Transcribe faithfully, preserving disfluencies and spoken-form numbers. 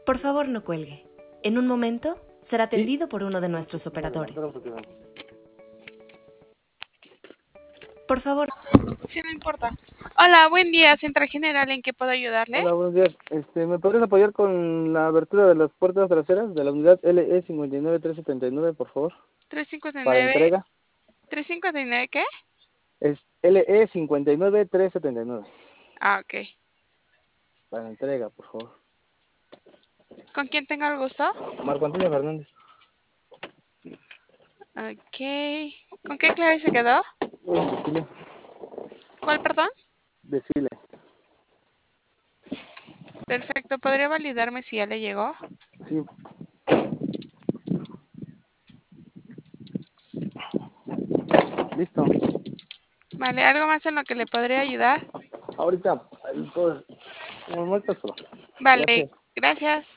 Por favor, no cuelgue. En un momento será Sí. atendido por uno de nuestros operadores. Por favor. Sí, no importa. Hola, buen día, Central General, ¿en qué puedo ayudarle? Hola, buenos días. Este, ¿me podrías apoyar con la abertura de las puertas traseras de la unidad L E cinco nueve tres siete nueve, por favor? Para trescientos cincuenta y nueve. entrega. ¿trescientos cincuenta y nueve qué? Es L E cinco nueve tres siete nueve. Ah, ok. Para entrega, por favor. ¿Con quién tengo el gusto? Marco Antonio Fernández. Ok. ¿Con qué clave se quedó? Desfile. ¿Cuál, perdón? Desfile. Perfecto, ¿podría validarme si ya le llegó? Sí. Listo. Vale, ¿algo más en lo que le podría ayudar? Ahorita, ahí todo. Un momento solo. Vale, Gracias. gracias.